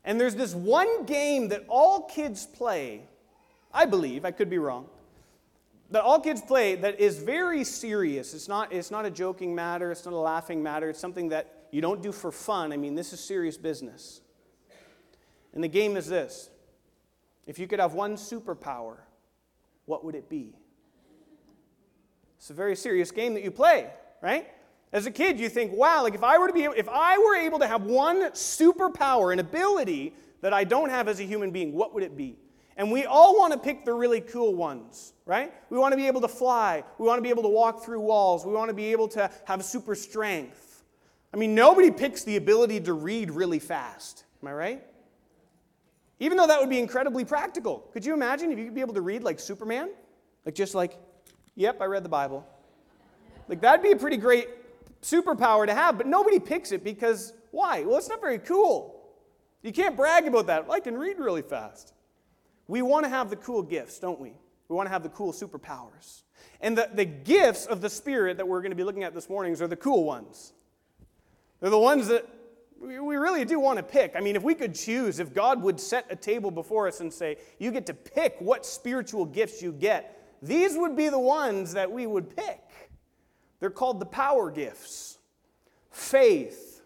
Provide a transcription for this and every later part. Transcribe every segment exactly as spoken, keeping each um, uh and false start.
And there's this one game that all kids play, I believe, I could be wrong, that all kids play that is very serious. It's not, it's not a joking matter. It's not a laughing matter. It's something that you don't do for fun. I mean, this is serious business. And the game is this. If you could have one superpower, what would it be? It's a very serious game that you play, right? As a kid, you think, wow, like if I were to be, if I were able to have one superpower, an ability that I don't have as a human being, what would it be? And we all want to pick the really cool ones, right? We want to be able to fly. We want to be able to walk through walls. We want to be able to have super strength. I mean, nobody picks the ability to read really fast. Am I right? Even though that would be incredibly practical. Could you imagine if you could be able to read like Superman? Like just like, yep, I read the Bible. Like that'd be a pretty great superpower to have, but nobody picks it because why? Well, it's not very cool. You can't brag about that. I can read really fast. We want to have the cool gifts, don't we? We want to have the cool superpowers. And the, the gifts of the Spirit that we're going to be looking at this morning are the cool ones. They're the ones that we, we really do want to pick. I mean, if we could choose, if God would set a table before us and say, you get to pick what spiritual gifts you get, these would be the ones that we would pick. They're called the power gifts. Faith,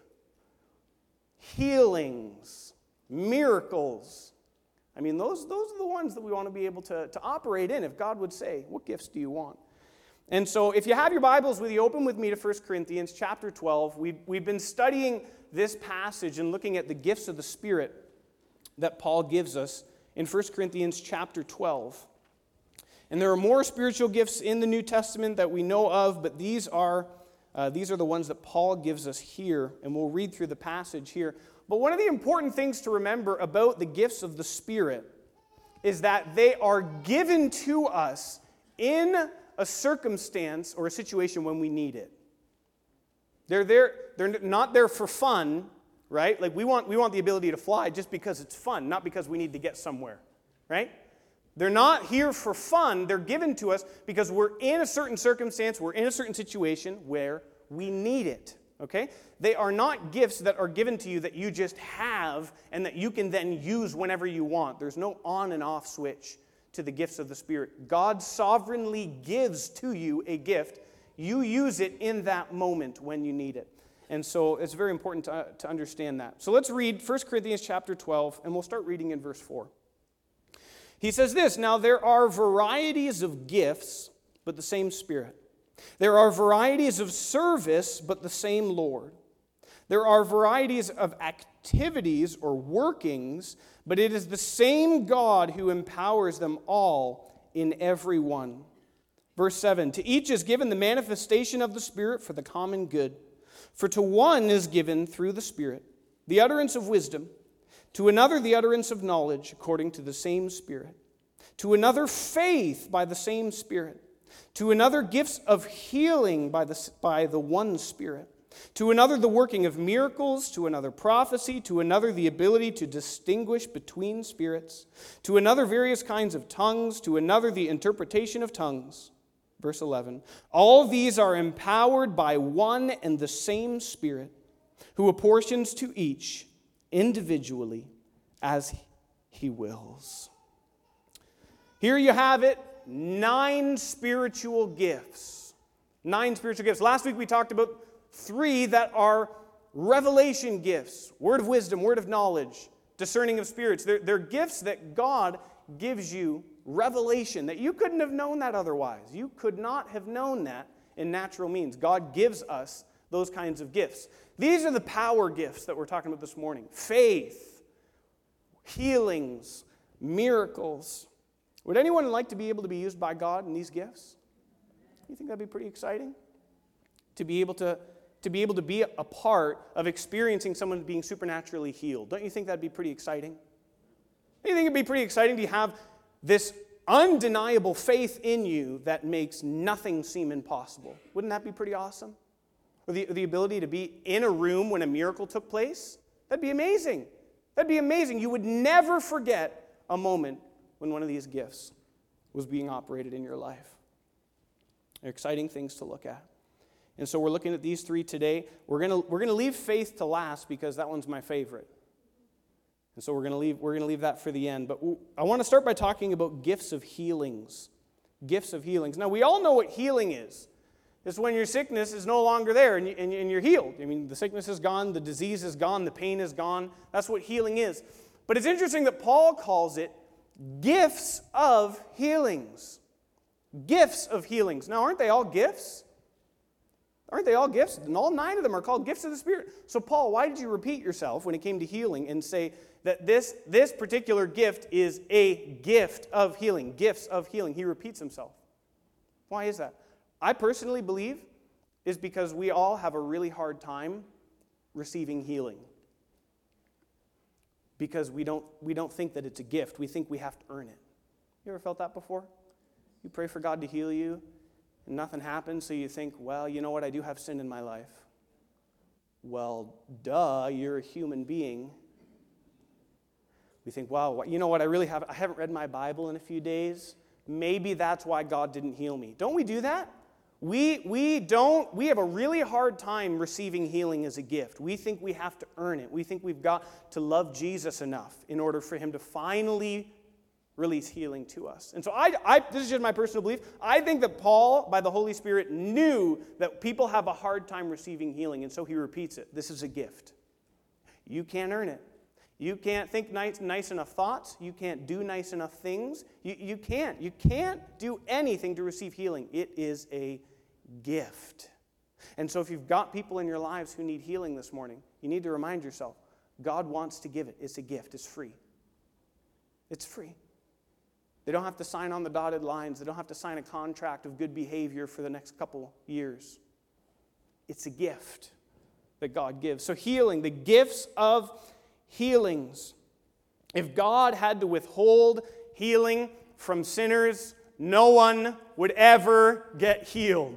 healings, miracles. I mean, those, those are the ones that we want to be able to, to operate in if God would say, what gifts do you want? And so if you have your Bibles with you, open with me to First Corinthians chapter twelve. We've, we've been studying this passage and looking at the gifts of the Spirit that Paul gives us in First Corinthians chapter twelve. And there are more spiritual gifts in the New Testament that we know of, but these are, uh, these are the ones that Paul gives us here, and we'll read through the passage here. But one of the important things to remember about the gifts of the Spirit is that they are given to us in a circumstance or a situation when we need it. They're there, they're not there for fun, right? Like we want, we want the ability to fly just because it's fun, not because we need to get somewhere, right? They're not here for fun. They're given to us because we're in a certain circumstance, we're in a certain situation where we need it. Okay? They are not gifts that are given to you that you just have and that you can then use whenever you want. There's no on and off switch to the gifts of the Spirit. God sovereignly gives to you a gift. You use it in that moment when you need it. And so it's very important to, to understand that. So let's read First Corinthians chapter twelve, and we'll start reading in verse four. He says this, "Now there are varieties of gifts, but the same Spirit. There are varieties of service, but the same Lord. There are varieties of activities or workings, but it is the same God who empowers them all in every one." Verse seven, "To each is given the manifestation of the Spirit for the common good. For to one is given through the Spirit the utterance of wisdom, to another the utterance of knowledge according to the same Spirit, to another faith by the same Spirit, to another gifts of healing by the, by the one Spirit, to another the working of miracles, to another prophecy, to another the ability to distinguish between spirits, to another various kinds of tongues, to another the interpretation of tongues." Verse eleven, "All these are empowered by one and the same Spirit, who apportions to each individually as he wills." Here you have it. Nine spiritual gifts. Nine spiritual gifts. Last week we talked about three that are revelation gifts. Word of wisdom, word of knowledge, discerning of spirits. They're, they're gifts that God gives you revelation, that you couldn't have known that otherwise. You could not have known that in natural means. God gives us those kinds of gifts. These are the power gifts that we're talking about this morning. Faith, healings, miracles. Would anyone like to be able to be used by God in these gifts? You think that'd be pretty exciting? To be able to, to be able to be a part of experiencing someone being supernaturally healed. Don't you think that'd be pretty exciting? Don't you think it'd be pretty exciting to have this undeniable faith in you that makes nothing seem impossible? Wouldn't that be pretty awesome? Or the, the ability to be in a room when a miracle took place? That'd be amazing. That'd be amazing. You would never forget a moment when one of these gifts was being operated in your life. They're exciting things to look at. And so we're looking at these three today. We're going to we're going to leave faith to last because that one's my favorite. And so we're going to leave we're going to leave that for the end. But I want to start by talking about gifts of healings. Gifts of healings. Now, we all know what healing is. It's when your sickness is no longer there and, you, and, and you're healed. I mean, the sickness is gone, the disease is gone, the pain is gone. That's what healing is. But it's interesting that Paul calls it gifts of healings. Gifts of healings. Now, aren't they all gifts? Aren't they all gifts? And all nine of them are called gifts of the Spirit. So, Paul, why did you repeat yourself when it came to healing and say that this, this particular gift is a gift of healing? Gifts of healing. He repeats himself. Why is that? I personally believe is because we all have a really hard time receiving healing. Because we don't, we don't think that it's a gift. We think we have to earn it. You ever felt that before? You pray for God to heal you, and nothing happens, so you think, well, you know what, I do have sin in my life. Well, duh, you're a human being. We think, wow, you know what, I really have, I haven't read my Bible in a few days. Maybe that's why God didn't heal me. Don't we do that? We, we don't, we have a really hard time receiving healing as a gift. We think we have to earn it. We think we've got to love Jesus enough in order for him to finally release healing to us. And so I, I, this is just my personal belief. I think that Paul, by the Holy Spirit, knew that people have a hard time receiving healing, and so he repeats it. This is a gift. You can't earn it. You can't think nice, nice enough thoughts. You can't do nice enough things. You, you can't. You can't do anything to receive healing. It is a gift. And so if you've got people in your lives who need healing this morning, you need to remind yourself, God wants to give it. It's a gift. It's free. It's free. They don't have to sign on the dotted lines. They don't have to sign a contract of good behavior for the next couple years. It's a gift that God gives. So healing, the gifts of healings. If God had to withhold healing from sinners, no one would ever get healed.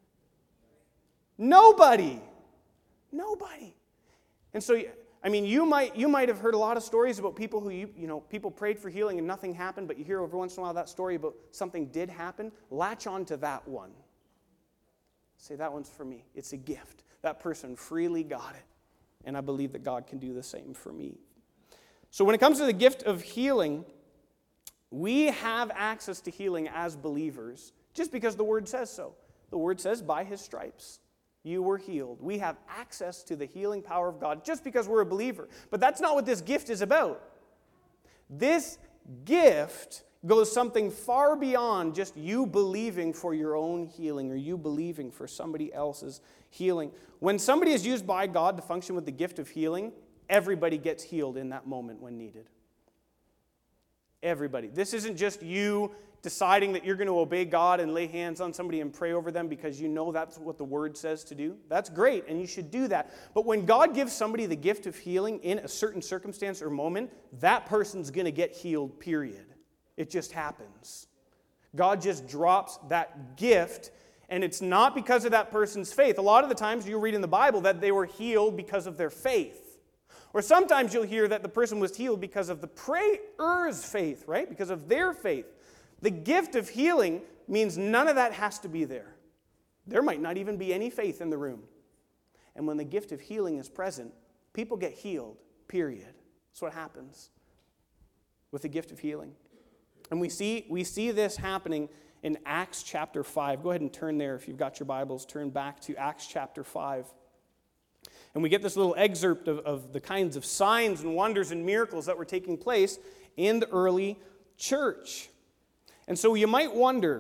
Nobody. Nobody. And so, I mean, you might you might have heard a lot of stories about people who, you, you know, people prayed for healing and nothing happened, but you hear every once in a while that story about something did happen. Latch on to that one. Say, that one's for me. It's a gift. That person freely got it. And I believe that God can do the same for me. So when it comes to the gift of healing, we have access to healing as believers just because the Word says so. The Word says, by His stripes you were healed. We have access to the healing power of God just because we're a believer. But that's not what this gift is about. This gift goes something far beyond just you believing for your own healing or you believing for somebody else's healing. When somebody is used by God to function with the gift of healing, everybody gets healed in that moment when needed. Everybody. This isn't just you deciding that you're going to obey God and lay hands on somebody and pray over them because you know that's what the Word says to do. That's great, and you should do that. But when God gives somebody the gift of healing in a certain circumstance or moment, that person's going to get healed, period. It just happens. God just drops that gift, and it's not because of that person's faith. A lot of the times you read in the Bible that they were healed because of their faith. Or sometimes you'll hear that the person was healed because of the prayer's faith, right? Because of their faith. The gift of healing means none of that has to be there. There might not even be any faith in the room. And when the gift of healing is present, people get healed, period. That's what happens with the gift of healing. And we see, we see this happening in Acts chapter five. Go ahead and turn there if you've got your Bibles. Turn back to Acts chapter five. And we get this little excerpt of, of the kinds of signs and wonders and miracles that were taking place in the early church. And so you might wonder,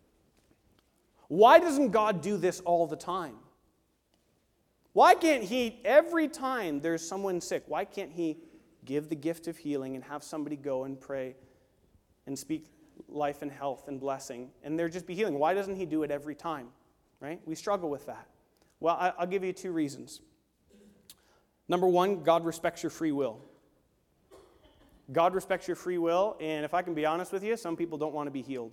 why doesn't God do this all the time? Why can't He, every time there's someone sick, why can't He give the gift of healing and have somebody go and pray and speak life and health and blessing, and there just be healing? Why doesn't He do it every time? Right? We struggle with that. Well, I'll give you two reasons. Number one, God respects your free will. God respects your free will, and if I can be honest with you, some people don't want to be healed.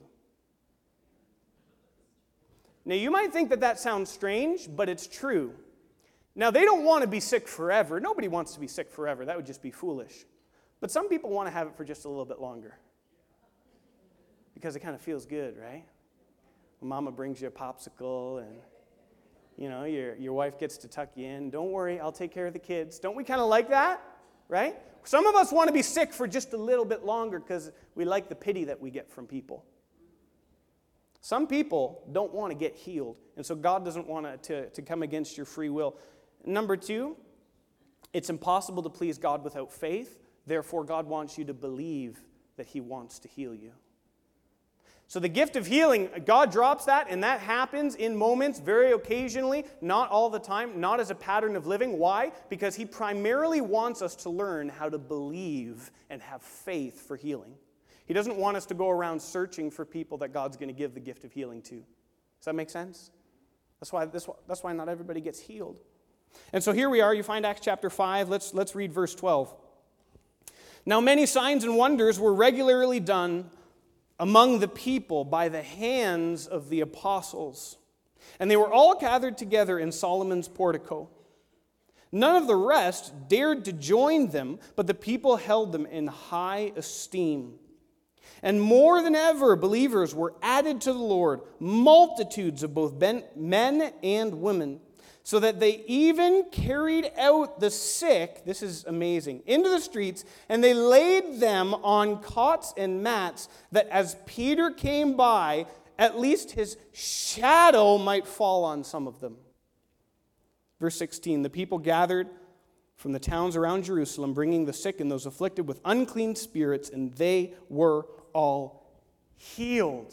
Now, you might think that that sounds strange, but it's true. Now, they don't want to be sick forever. Nobody wants to be sick forever. That would just be foolish. But some people want to have it for just a little bit longer because it kind of feels good, right? Mama brings you a popsicle, and you know, your, your wife gets to tuck you in. Don't worry, I'll take care of the kids. Don't we kind of like that? right? Some of us want to be sick for just a little bit longer because we like the pity that we get from people. Some people don't want to get healed, and so God doesn't want to, to come against your free will. Number two, it's impossible to please God without faith. Therefore, God wants you to believe that He wants to heal you. So the gift of healing, God drops that, and that happens in moments, very occasionally, not all the time, not as a pattern of living. Why? Because He primarily wants us to learn how to believe and have faith for healing. He doesn't want us to go around searching for people that God's going to give the gift of healing to. Does that make sense? That's why, this, that's why not everybody gets healed. And so here we are. You find Acts chapter five. Let's, let's read verse twelve. Now many signs and wonders were regularly done among the people by the hands of the apostles. And they were all gathered together in Solomon's portico. None of the rest dared to join them, but the people held them in high esteem. And more than ever, believers were added to the Lord, multitudes of both men and women, so that they even carried out the sick, this is amazing, into the streets, and they laid them on cots and mats, that as Peter came by, at least his shadow might fall on some of them. Verse sixteen, the people gathered from the towns around Jerusalem, bringing the sick and those afflicted with unclean spirits, and they were all healed.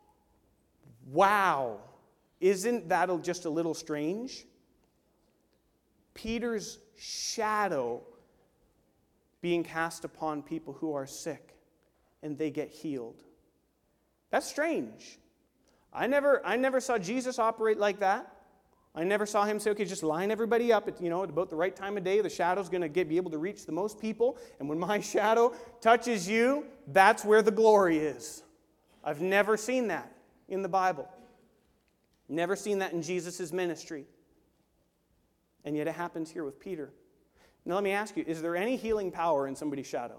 Wow. Isn't that just a little strange? Peter's shadow being cast upon people who are sick, and they get healed. That's strange. I never, I never saw Jesus operate like that. I never saw him say, okay, just line everybody up at, you know, at about the right time of day. The shadow's going to get be able to reach the most people. And when my shadow touches you, that's where the glory is. I've never seen that in the Bible. Never seen that in Jesus' ministry. And yet it happens here with Peter. Now let me ask you, is there any healing power in somebody's shadow?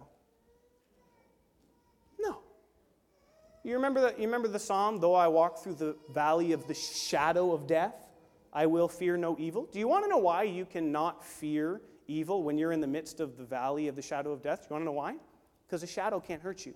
No. You remember the, you remember the psalm, though I walk through the valley of the shadow of death, I will fear no evil. Do you want to know why you cannot fear evil when you're in the midst of the valley of the shadow of death? Do you want to know why? Because a shadow can't hurt you.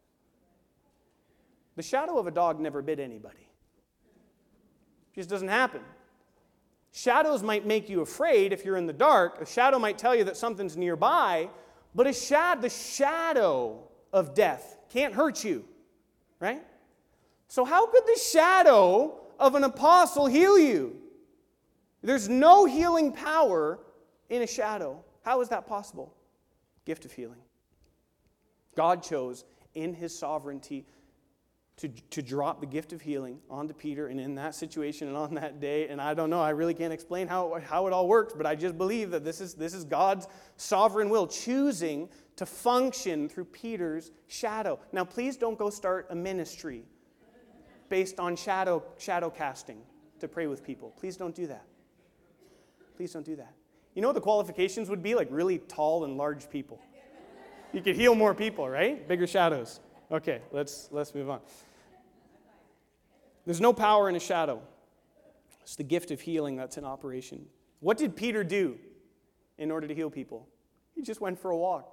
The shadow of a dog never bit anybody. It just doesn't happen. Shadows might make you afraid if you're in the dark. A shadow might tell you that something's nearby, but a shad- the shadow of death can't hurt you, right? So how could the shadow of an apostle heal you? There's no healing power in a shadow. How is that possible? Gift of healing. God chose in His sovereignty To, to drop the gift of healing onto Peter, and in that situation and on that day, and I don't know, I really can't explain how, how it all works, but I just believe that this is, this is God's sovereign will, choosing to function through Peter's shadow. Now, please don't go start a ministry based on shadow, shadow casting to pray with people. Please don't do that. Please don't do that. You know what the qualifications would be? Like really tall and large people. You could heal more people, right? Bigger shadows. Okay, let's let's move on. There's no power in a shadow. It's the gift of healing that's in operation. What did Peter do in order to heal people? He just went for a walk.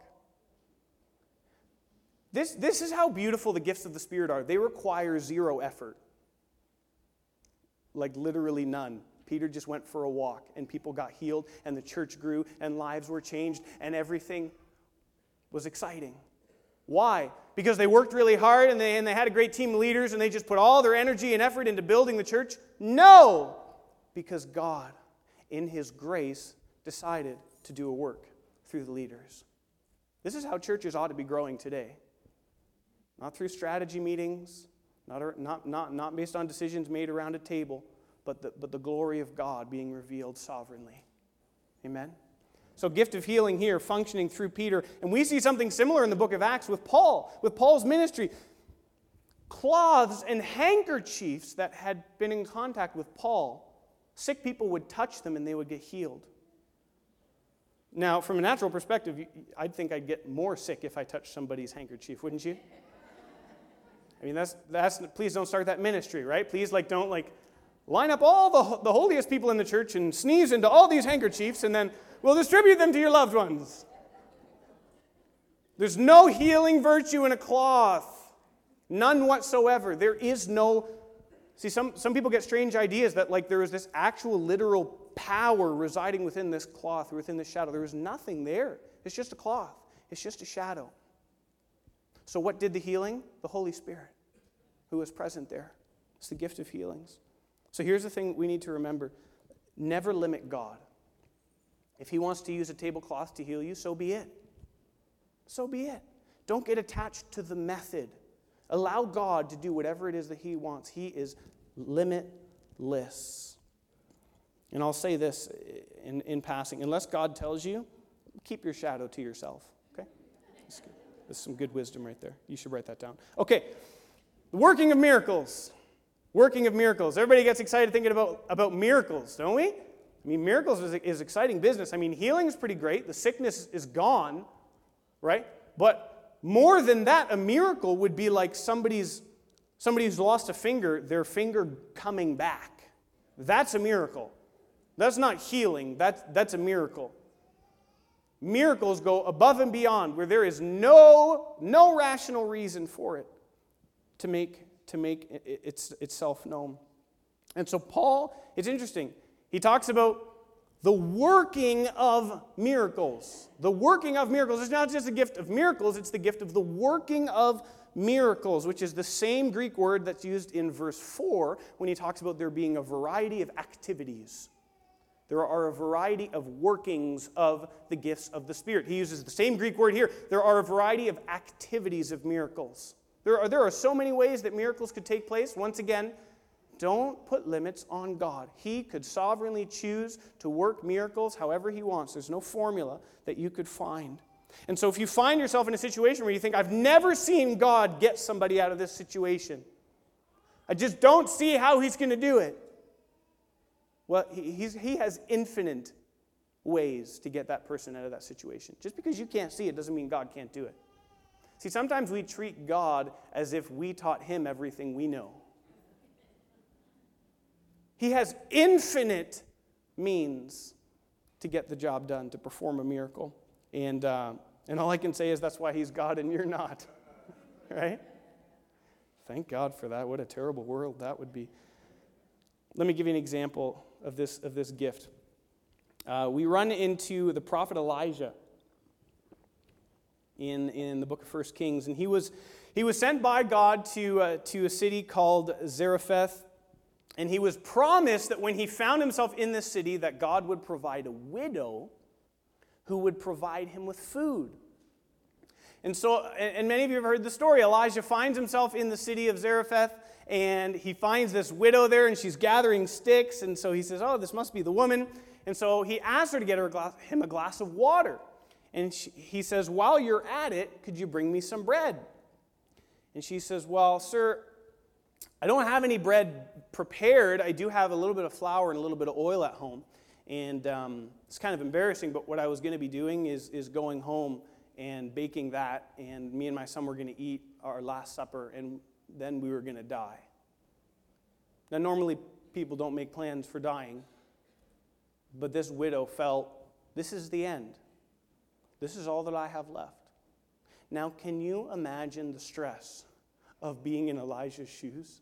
This, this is how beautiful the gifts of the Spirit are. They require zero effort. Like literally none. Peter just went for a walk, and people got healed, and the church grew, and lives were changed, and everything was exciting. Why? Because they worked really hard and they, and they had a great team of leaders and they just put all their energy and effort into building the church? No! Because God, in His grace, decided to do a work through the leaders. This is how churches ought to be growing today. Not through strategy meetings, not, not, not, not based on decisions made around a table, but the, but the glory of God being revealed sovereignly. Amen? So gift of healing here, functioning through Peter. And we see something similar in the book of Acts with Paul, with Paul's ministry. Cloths and handkerchiefs that had been in contact with Paul, sick people would touch them and they would get healed. Now, from a natural perspective, I'd think I'd get more sick if I touched somebody's handkerchief, wouldn't you? I mean, that's, that's please don't start that ministry, right? Please, like, don't, like, line up all the, the holiest people in the church and sneeze into all these handkerchiefs and then we'll distribute them to your loved ones. There's no healing virtue in a cloth. None whatsoever. There is no... See, some, some people get strange ideas that like there is this actual literal power residing within this cloth, or within this shadow. There is nothing there. It's just a cloth. It's just a shadow. So what did the healing? The Holy Spirit, who was present there. It's the gift of healings. So here's the thing we need to remember. Never limit God. If he wants to use a tablecloth to heal you, so be it. So be it. Don't get attached to the method. Allow God to do whatever it is that he wants. He is limitless. And I'll say this in, in passing. Unless God tells you, keep your shadow to yourself. Okay? That's good. That's some good wisdom right there. You should write that down. Okay. The working of miracles. Working of miracles. Everybody gets excited thinking about, about miracles, don't we? I mean, miracles is, is exciting business. I mean, healing is pretty great. The sickness is gone, right? But more than that, a miracle would be like somebody's somebody who's lost a finger, their finger coming back. That's a miracle. That's not healing. That's, that's a miracle. Miracles go above and beyond, where there is no, no rational reason for it to make, to make it, it's, itself known. And so Paul, it's interesting. He talks about the working of miracles. The working of miracles. It's not just the gift of miracles, it's the gift of the working of miracles, which is the same Greek word that's used in verse four when he talks about there being a variety of activities. There are a variety of workings of the gifts of the Spirit. He uses the same Greek word here. There are a variety of activities of miracles. There are, there are so many ways that miracles could take place. Once again, don't put limits on God. He could sovereignly choose to work miracles however he wants. There's no formula that you could find. And so if you find yourself in a situation where you think, I've never seen God get somebody out of this situation, I just don't see how he's going to do it. Well, he, he's, he has infinite ways to get that person out of that situation. Just because you can't see it doesn't mean God can't do it. See, sometimes we treat God as if we taught him everything we know. He has infinite means to get the job done, to perform a miracle. And, uh, and all I can say is that's why he's God and you're not. Right? Thank God for that. What a terrible world that would be. Let me give you an example of this, of this gift. Uh, we run into the prophet Elijah in, in the book of First Kings. And he was, he was sent by God to, uh, to a city called Zarephath. And he was promised that when he found himself in this city, that God would provide a widow who would provide him with food. And so, and many of you have heard the story. Elijah finds himself in the city of Zarephath, and he finds this widow there, and she's gathering sticks. And so he says, oh, this must be the woman. And so he asks her to get her a glass, him a glass of water. And she, he says, while you're at it, could you bring me some bread? And she says, well, sir, I don't have any bread prepared. I do have a little bit of flour and a little bit of oil at home. And um, it's kind of embarrassing, but what I was going to be doing is, is going home and baking that, and me and my son were going to eat our last supper, and then we were going to die. Now, normally people don't make plans for dying, but this widow felt, this is the end. This is all that I have left. Now, can you imagine the stress of being in Elijah's shoes?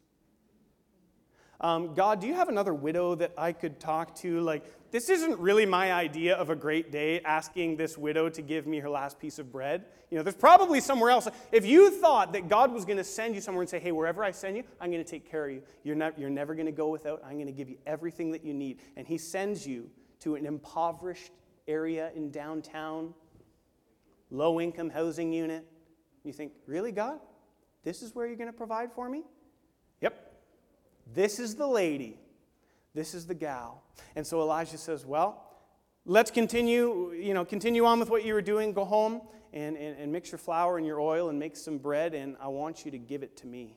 Um, God, do you have another widow that I could talk to? Like, this isn't really my idea of a great day, asking this widow to give me her last piece of bread. You know, there's probably somewhere else. If you thought that God was going to send you somewhere and say, hey, wherever I send you, I'm going to take care of you. You're, not, you're never going to go without. I'm going to give you everything that you need. And he sends you to an impoverished area in downtown, low-income housing unit. You think, really, God? This is where you're going to provide for me? Yep. This is the lady. This is the gal. And so Elijah says, well, let's continue, you know, continue on with what you were doing. Go home and, and, and mix your flour and your oil and make some bread, and I want you to give it to me.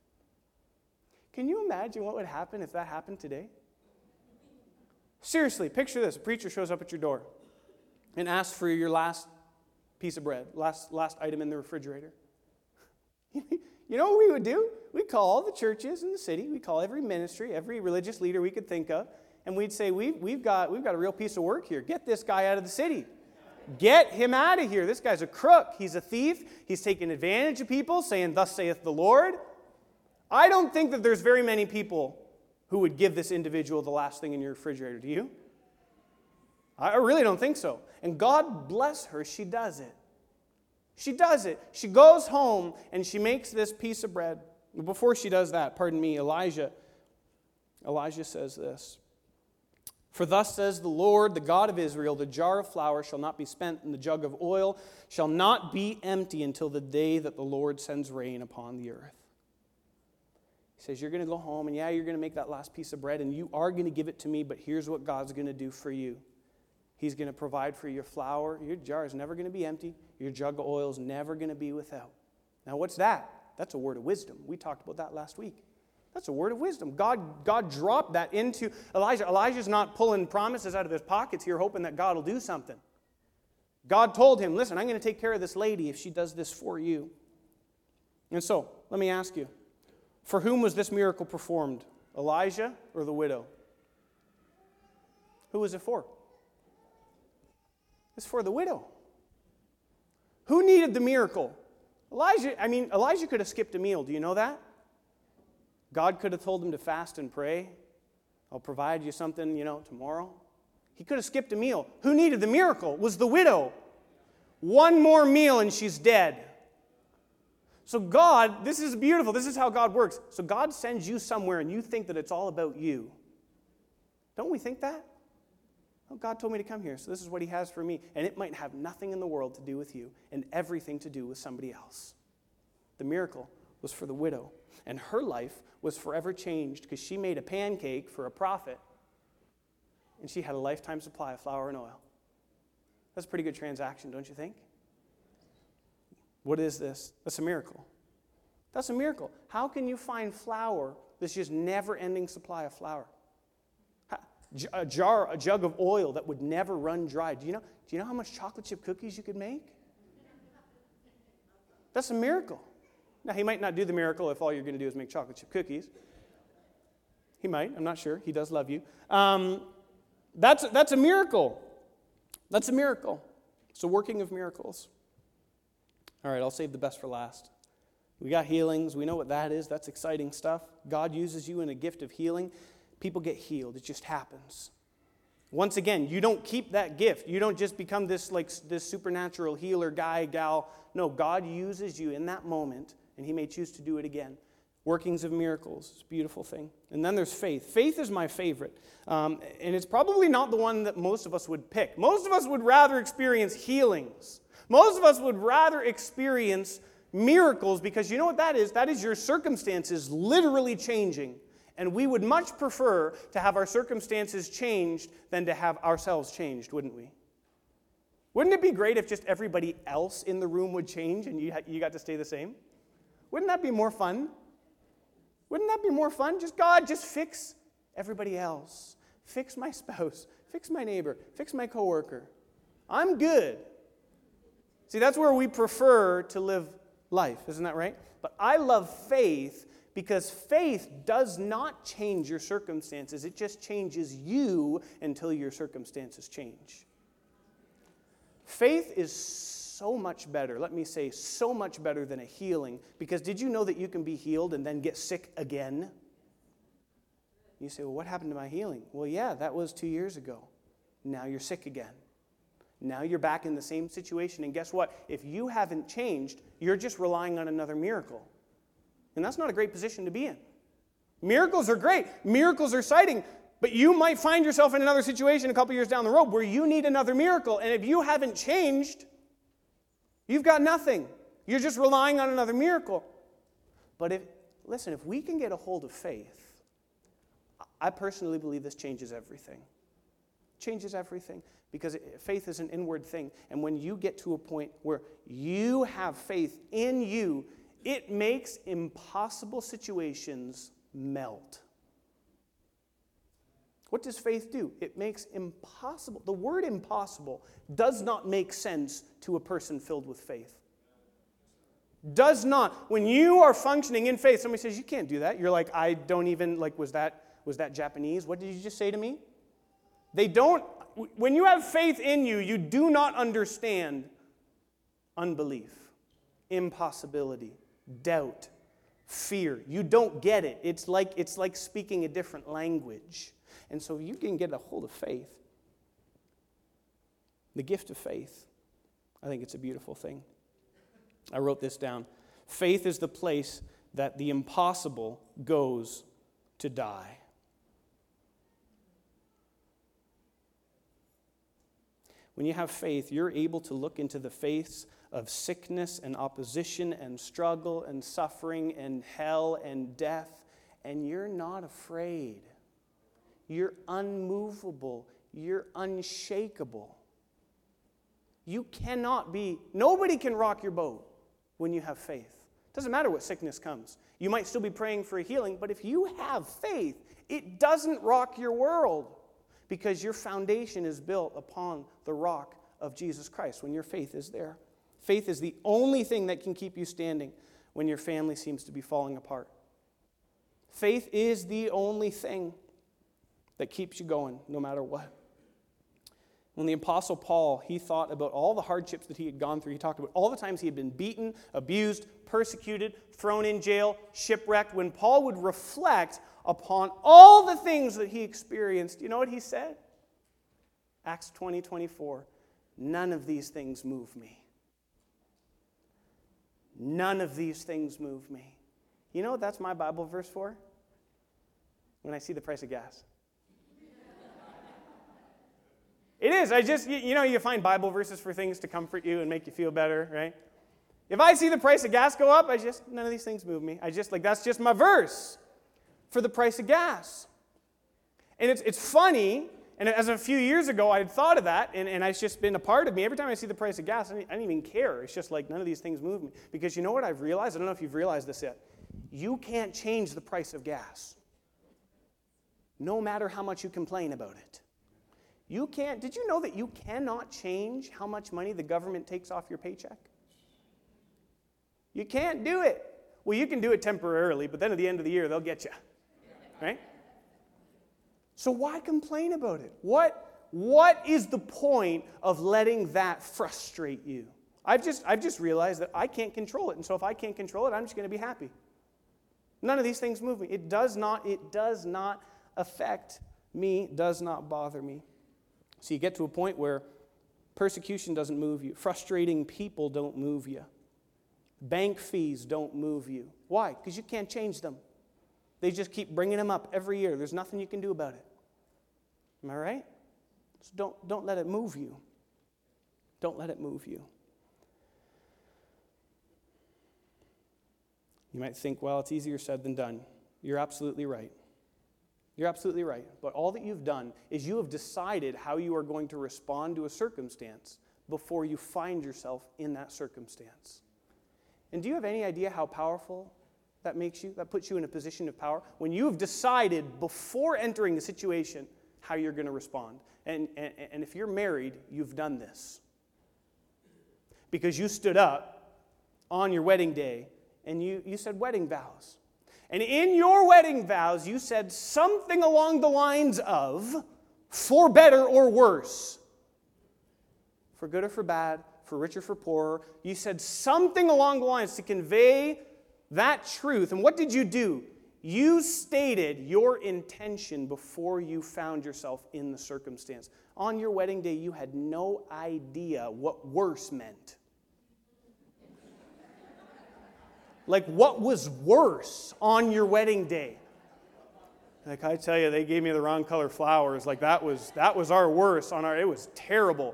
Can you imagine what would happen if that happened today? Seriously, picture this. A preacher shows up at your door and asks for your last piece of bread, last, last item in the refrigerator. You know what we would do? We'd call all the churches in the city. We'd call every ministry, every religious leader we could think of, and we'd say, we've, we've, got, we've got a real piece of work here. Get this guy out of the city. Get him out of here. This guy's a crook. He's a thief. He's taking advantage of people, saying, thus saith the Lord. I don't think that there's very many people who would give this individual the last thing in your refrigerator. Do you? I really don't think so. And God bless her, she does it. She does it. She goes home and she makes this piece of bread. Before she does that, pardon me, Elijah, Elijah says this. For thus says the Lord, the God of Israel, the jar of flour shall not be spent, and the jug of oil shall not be empty until the day that the Lord sends rain upon the earth. He says, you're going to go home, and yeah, you're going to make that last piece of bread, and you are going to give it to me, but here's what God's going to do for you. He's going to provide for your flour. Your jar is never going to be empty. Your jug of oil is never going to be without. Now, what's that? That's a word of wisdom. We talked about that last week. That's a word of wisdom. God, God dropped that into Elijah. Elijah's not pulling promises out of his pockets here, hoping that God will do something. God told him, listen, I'm going to take care of this lady if she does this for you. And so, let me ask you, for whom was this miracle performed? Elijah or the widow? Who was it for? It's for the widow. Who needed the miracle? Elijah, I mean, Elijah could have skipped a meal. Do you know that? God could have told him to fast and pray. I'll provide you something, you know, tomorrow. He could have skipped a meal. Who needed the miracle? It was the widow. One more meal and she's dead. So God, this is beautiful. This is how God works. So God sends you somewhere and you think that it's all about you. Don't we think that? Oh, God told me to come here, so this is what he has for me. And it might have nothing in the world to do with you and everything to do with somebody else. The miracle was for the widow. And her life was forever changed because she made a pancake for a prophet. And she had a lifetime supply of flour and oil. That's a pretty good transaction, don't you think? What is this? That's a miracle. That's a miracle. How can you find flour that's just never-ending supply of flour? A jar, a jug of oil that would never run dry. Do you know, do you know how much chocolate chip cookies you could make? That's a miracle. Now, he might not do the miracle if all you're going to do is make chocolate chip cookies. He might. I'm not sure. He does love you. Um, that's, that's a miracle. That's a miracle. It's a working of miracles. All right, I'll save the best for last. We got healings. We know what that is. That's exciting stuff. God uses you in a gift of healing. People get healed. It just happens. Once again, you don't keep that gift. You don't just become this, like, this supernatural healer guy, gal. No, God uses you in that moment, and he may choose to do it again. Workings of miracles. It's a beautiful thing. And then there's faith. Faith is my favorite. Um, and it's probably not the one that most of us would pick. Most of us would rather experience healings. Most of us would rather experience miracles because you know what that is? That is your circumstances literally changing. And we would much prefer to have our circumstances changed than to have ourselves changed, wouldn't we? Wouldn't it be great if just everybody else in the room would change and you, you got to stay the same? Wouldn't that be more fun? Wouldn't that be more fun? Just, God, just fix everybody else. Fix my spouse. Fix my neighbor. Fix my coworker. I'm good. See, that's where we prefer to live life, isn't that right? But I love faith because faith does not change your circumstances. It just changes you until your circumstances change. Faith is so much better, let me say, so much better than a healing. Because did you know that you can be healed and then get sick again? You say, well, what happened to my healing? Well, yeah, that was two years ago. Now you're sick again. Now you're back in the same situation. And guess what? If you haven't changed, you're just relying on another miracle. And that's not a great position to be in. Miracles are great. Miracles are exciting. But you might find yourself in another situation a couple years down the road where you need another miracle. And if you haven't changed, you've got nothing. You're just relying on another miracle. But if, listen, if we can get a hold of faith, I personally believe this changes everything. Changes everything. Because faith is an inward thing. And when you get to a point where you have faith in you, it makes impossible situations melt. What does faith do? It makes impossible. The word impossible does not make sense to a person filled with faith. Does not. When you are functioning in faith, somebody says, you can't do that. You're like, I don't even, like, was that, was that Japanese? What did you just say to me? They don't, when you have faith in you, you do not understand unbelief, impossibility, doubt, fear. You don't get it. It's like, it's like speaking a different language. And so you can get a hold of faith. The gift of faith. I think it's a beautiful thing. I wrote this down. Faith is the place that the impossible goes to die. When you have faith, you're able to look into the face of sickness and opposition and struggle and suffering and hell and death, and you're not afraid. You're unmovable. You're unshakable. You cannot be, nobody can rock your boat when you have faith. Doesn't matter what sickness comes. You might still be praying for a healing, but if you have faith, it doesn't rock your world because your foundation is built upon the rock of Jesus Christ when your faith is there. Faith is the only thing that can keep you standing when your family seems to be falling apart. Faith is the only thing that keeps you going no matter what. When the Apostle Paul, he thought about all the hardships that he had gone through. He talked about all the times he had been beaten, abused, persecuted, thrown in jail, shipwrecked. When Paul would reflect upon all the things that he experienced, you know what he said? Acts twenty, twenty-four. None of these things move me. None of these things move me. You know what that's my Bible verse for? When I see the price of gas. It is. I just, you know, you find Bible verses for things to comfort you and make you feel better, right? If I see the price of gas go up, I just, none of these things move me. I just, like, that's just my verse for the price of gas. And it's it's funny, and as a few years ago, I had thought of that, and, and it's just been a part of me. Every time I see the price of gas, I don't, I don't even care. It's just like, none of these things move me. Because you know what I've realized? I don't know if you've realized this yet. You can't change the price of gas, no matter how much you complain about it. You can't, did you know that you cannot change how much money the government takes off your paycheck? You can't do it. Well, you can do it temporarily, but then at the end of the year, they'll get you. Right? So why complain about it? What, what is the point of letting that frustrate you? I've just, I've just realized that I can't control it, and so if I can't control it, I'm just going to be happy. None of these things move me. It does not, it does not affect me, does not bother me. So you get to a point where persecution doesn't move you. Frustrating people don't move you. Bank fees don't move you. Why? Because you can't change them. They just keep bringing them up every year. There's nothing you can do about it. Am I right? So don't, don't let it move you. Don't let it move you. You might think, well, it's easier said than done. You're absolutely right. You're absolutely right. But all that you've done is you have decided how you are going to respond to a circumstance before you find yourself in that circumstance. And do you have any idea how powerful that makes you? That puts you in a position of power? When you have decided before entering the situation how you're going to respond. And, and, and if you're married, you've done this. Because you stood up on your wedding day and you, you said wedding vows. And in your wedding vows, you said something along the lines of, for better or worse, for good or for bad, for rich or for poorer. You said something along the lines to convey that truth. And what did you do? You stated your intention before you found yourself in the circumstance. On your wedding day, you had no idea what worse meant. Like, what was worse on your wedding day? Like, I tell you, they gave me the wrong color flowers. Like, that was that was our worst on our, it was terrible.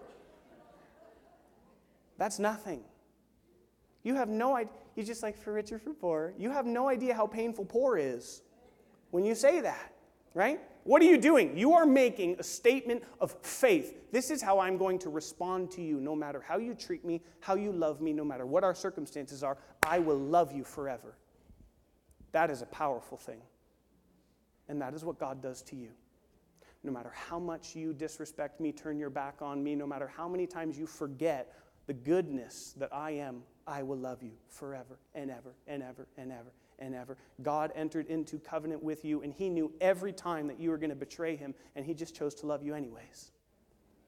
That's nothing. You have no idea. You're just like, for rich or for poor. You have no idea how painful poor is when you say that, right? What are you doing? You are making a statement of faith. This is how I'm going to respond to you, no matter how you treat me, how you love me, no matter what our circumstances are. I will love you forever. That is a powerful thing. And that is what God does to you. No matter how much you disrespect me, turn your back on me, no matter how many times you forget the goodness that I am, I will love you forever and ever and ever and ever and ever. God entered into covenant with you, and he knew every time that you were going to betray him, and he just chose to love you anyways.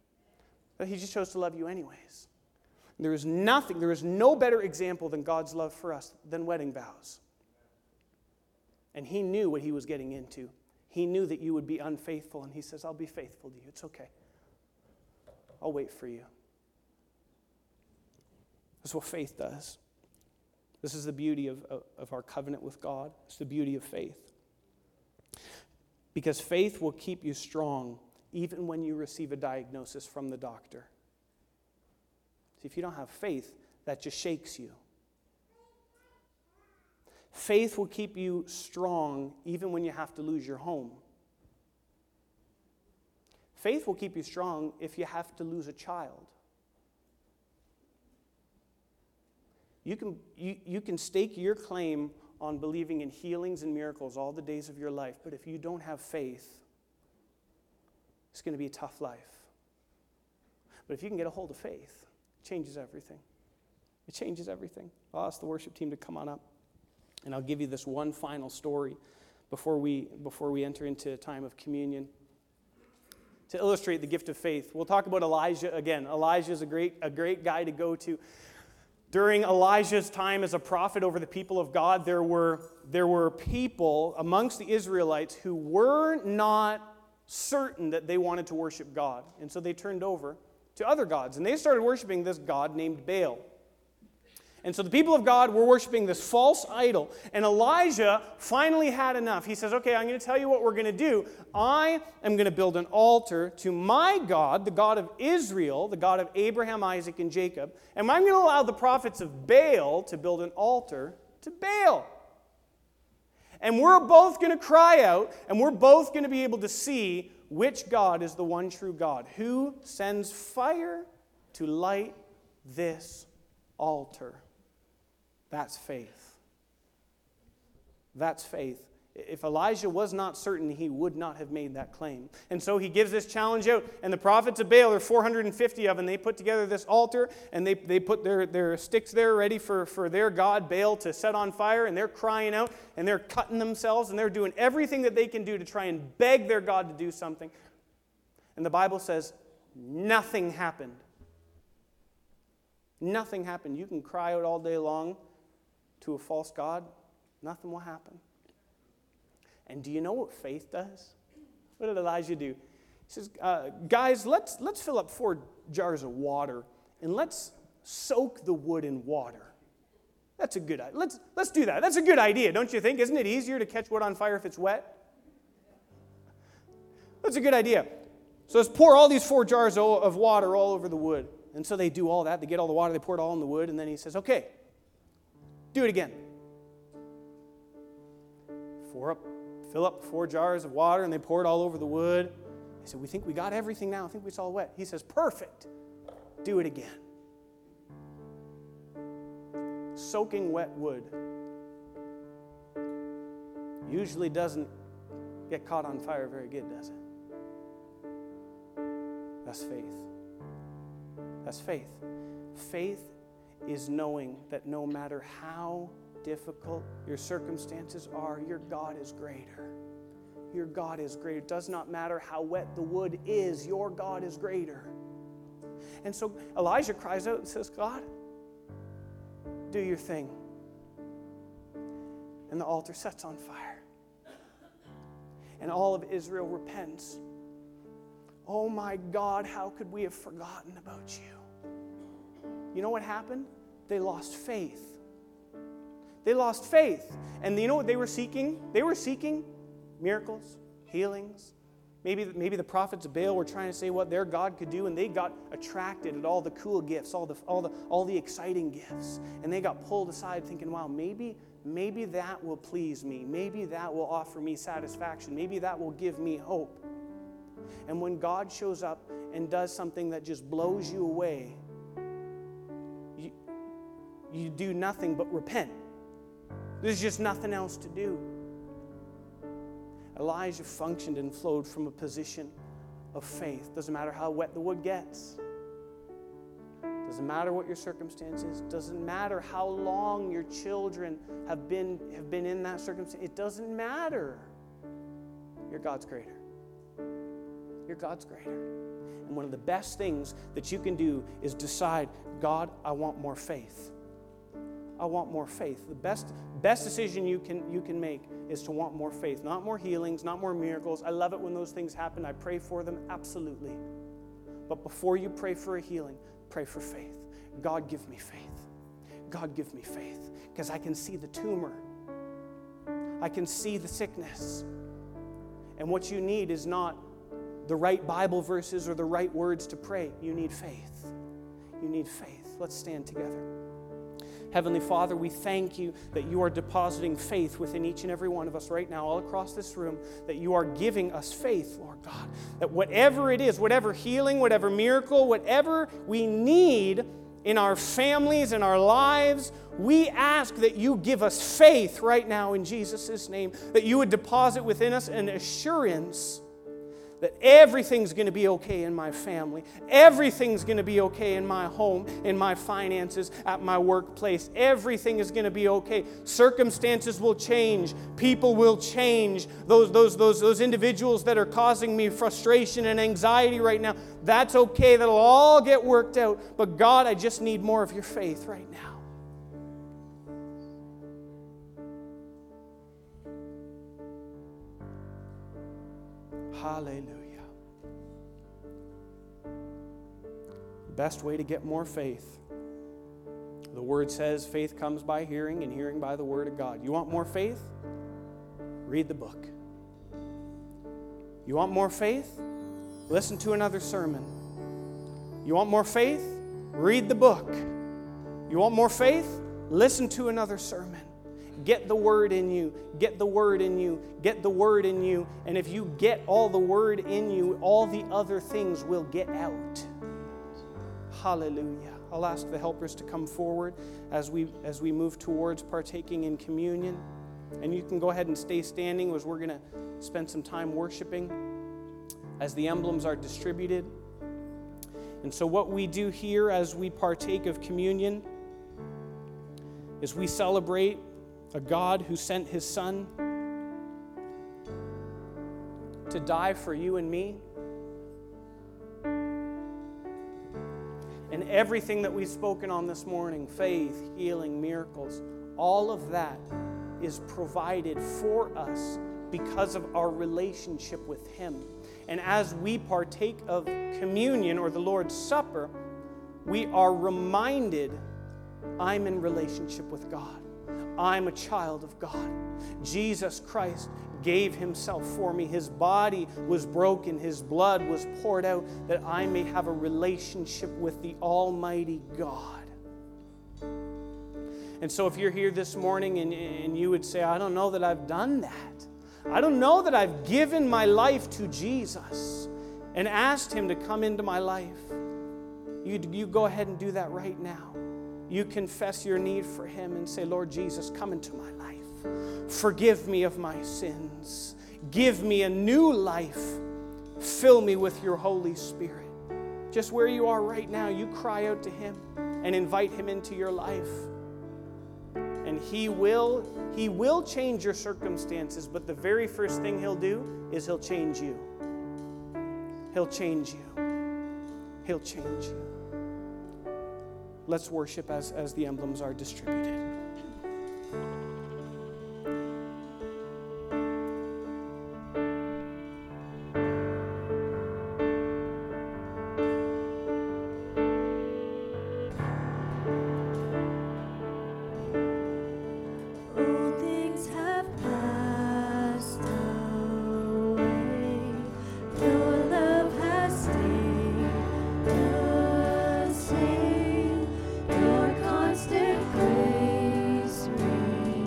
But he just chose to love you anyways. There is nothing, there is no better example than God's love for us than wedding vows. And he knew what he was getting into. He knew that you would be unfaithful, and he says, I'll be faithful to you. It's okay. I'll wait for you. That's what faith does. This is the beauty of, of, of our covenant with God. It's the beauty of faith. Because faith will keep you strong even when you receive a diagnosis from the doctor. See, if you don't have faith, that just shakes you. Faith will keep you strong even when you have to lose your home. Faith will keep you strong if you have to lose a child. You can, you, you can stake your claim on believing in healings and miracles all the days of your life, but if you don't have faith, it's going to be a tough life. But if you can get a hold of faith, it changes everything. It changes everything. I'll ask the worship team to come on up, and I'll give you this one final story before we, before we enter into a time of communion. To illustrate the gift of faith, we'll talk about Elijah again. Elijah is a great, a great guy to go to. During Elijah's time as a prophet over the people of God, there were, there were people amongst the Israelites who were not certain that they wanted to worship God. And so they turned over to other gods. And they started worshiping this god named Baal. And so the people of God were worshiping this false idol. And Elijah finally had enough. He says, okay, I'm going to tell you what we're going to do. I am going to build an altar to my God, the God of Israel, the God of Abraham, Isaac, and Jacob. And I'm going to allow the prophets of Baal to build an altar to Baal. And we're both going to cry out, and we're both going to be able to see which God is the one true God, who sends fire to light this altar. That's faith. That's faith. If Elijah was not certain, he would not have made that claim. And so he gives this challenge out. And the prophets of Baal, there are four hundred fifty of them, they put together this altar, and they, they put their, their sticks there ready for, for their god, Baal, to set on fire. And they're crying out, and they're cutting themselves, and they're doing everything that they can do to try and beg their God to do something. And the Bible says nothing happened. Nothing happened. You can cry out all day long to a false god. Nothing will happen. And do you know what faith does? What did Elijah do? He says, uh, guys, let's, let's fill up four jars of water and let's soak the wood in water. That's a good idea. Let's, let's do that. That's a good idea, don't you think? Isn't it easier to catch wood on fire if it's wet? That's a good idea. So let's pour all these four jars of water all over the wood. And so they do all that. They get all the water, they pour it all in the wood, and then he says, okay, do it again. Four up, fill up four jars of water, and they pour it all over the wood. He said, we think we got everything now. I think it's all wet. He says, perfect. Do it again. Soaking wet wood usually doesn't get caught on fire very good, does it? That's faith. That's faith. Faith is knowing that no matter how difficult your circumstances are, your God is greater. Your God is greater. It does not matter how wet the wood is, your God is greater. And so Elijah cries out and says, God, do your thing. And the altar sets on fire. And all of Israel repents. Oh my God, how could we have forgotten about you? You know what happened? They lost faith. They lost faith. And you know what they were seeking? They were seeking miracles, healings. Maybe, maybe the prophets of Baal were trying to say what their God could do, and they got attracted at all the cool gifts, all the, all the, all the exciting gifts. And they got pulled aside thinking, wow, maybe, maybe that will please me. Maybe that will offer me satisfaction. Maybe that will give me hope. And when God shows up and does something that just blows you away, you, you do nothing but repent. There's just nothing else to do. Elijah functioned and flowed from a position of faith. Doesn't matter how wet the wood gets. Doesn't matter what your circumstances. Doesn't matter how long your children have been, have been in that circumstance. It doesn't matter. Your God's greater. Your God's greater. And one of the best things that you can do is decide, God, I want more faith. I want more faith. The best, best decision you can, you can make is to want more faith. Not more healings, not more miracles. I love it when those things happen. I pray for them, absolutely. But before you pray for a healing, pray for faith. God, give me faith. God, give me faith. Because I can see the tumor. I can see the sickness. And what you need is not the right Bible verses or the right words to pray. You need faith. You need faith. Let's stand together. Heavenly Father, we thank you that you are depositing faith within each and every one of us right now, all across this room, that you are giving us faith, Lord God, that whatever it is, whatever healing, whatever miracle, whatever we need in our families, in our lives, we ask that you give us faith right now in Jesus' name, that you would deposit within us an assurance that everything's going to be okay in my family. Everything's going to be okay in my home, in my finances, at my workplace. Everything is going to be okay. Circumstances will change. People will change. Those, those, those, those individuals that are causing me frustration and anxiety right now, that's okay. That'll all get worked out. But God, I just need more of your faith right now. Hallelujah. The best way to get more faith. The Word says faith comes by hearing, and hearing by the Word of God. You want more faith? Read the book. You want more faith? Listen to another sermon. You want more faith? Read the book. You want more faith? Listen to another sermon. Get the Word in you. Get the Word in you. Get the Word in you. And if you get all the Word in you, all the other things will get out. Hallelujah. I'll ask the helpers to come forward as we as we move towards partaking in communion. And you can go ahead and stay standing as we're going to spend some time worshiping as the emblems are distributed. And so what we do here as we partake of communion is we celebrate a God who sent His Son to die for you and me. And everything that we've spoken on this morning, faith, healing, miracles, all of that is provided for us because of our relationship with Him. And as we partake of communion or the Lord's Supper, we are reminded, I'm in relationship with God. I'm a child of God. Jesus Christ gave Himself for me. His body was broken. His blood was poured out that I may have a relationship with the Almighty God. And so if you're here this morning and, and you would say, I don't know that I've done that. I don't know that I've given my life to Jesus and asked Him to come into my life. You, you go ahead and do that right now. You confess your need for Him and say, Lord Jesus, come into my life. Forgive me of my sins. Give me a new life. Fill me with your Holy Spirit. Just where you are right now, you cry out to Him and invite Him into your life. And He will, He will change your circumstances, but the very first thing He'll do is He'll change you. He'll change you. He'll change you. Let's worship as, as the emblems are distributed. Constant grace.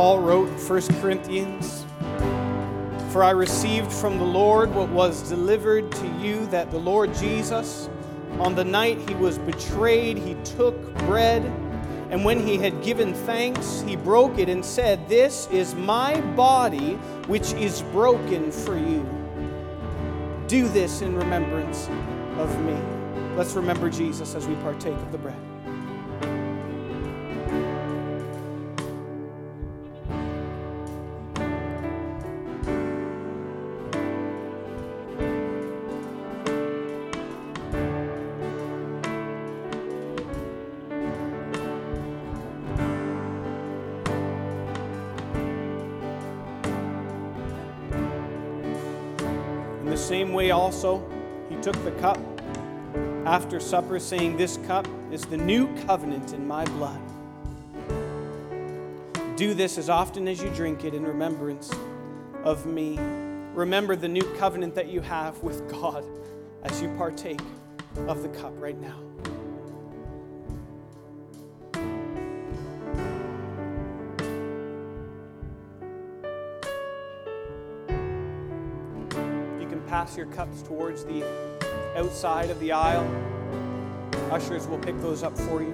Paul wrote in First Corinthians, "For I received from the Lord what was delivered to you, that the Lord Jesus, on the night he was betrayed, he took bread, and when he had given thanks, he broke it and said, 'This is my body, which is broken for you. Do this in remembrance of me.'" Let's remember Jesus as we partake of the bread. In the same way also, he took the cup after supper, saying, "This cup is the new covenant in my blood. Do this as often as you drink it in remembrance of me." Remember the new covenant that you have with God as you partake of the cup right now. Pass your cups towards the outside of the aisle. Ushers will pick those up for you.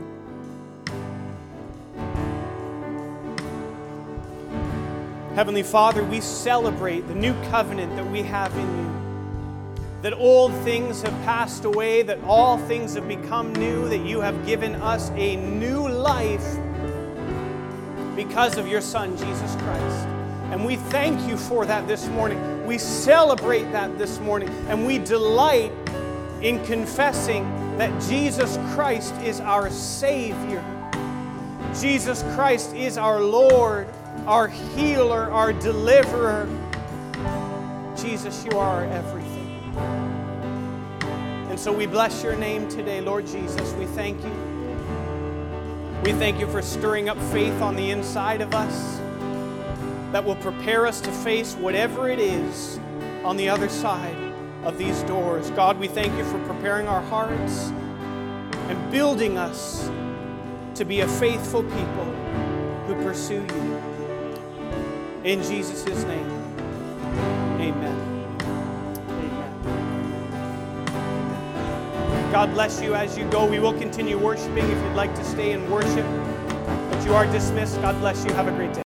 Heavenly Father, we celebrate the new covenant that we have in you. That old things have passed away, that all things have become new, that you have given us a new life because of your Son, Jesus Christ. And we thank you for that this morning. We celebrate that this morning. And we delight in confessing that Jesus Christ is our Savior. Jesus Christ is our Lord, our healer, our deliverer. Jesus, you are our everything. And so we bless your name today, Lord Jesus. We thank you. We thank you for stirring up faith on the inside of us that will prepare us to face whatever it is on the other side of these doors. God, we thank you for preparing our hearts and building us to be a faithful people who pursue you. In Jesus' name, amen. Amen. God bless you as you go. We will continue worshiping if you'd like to stay and worship. But you are dismissed. God bless you. Have a great day.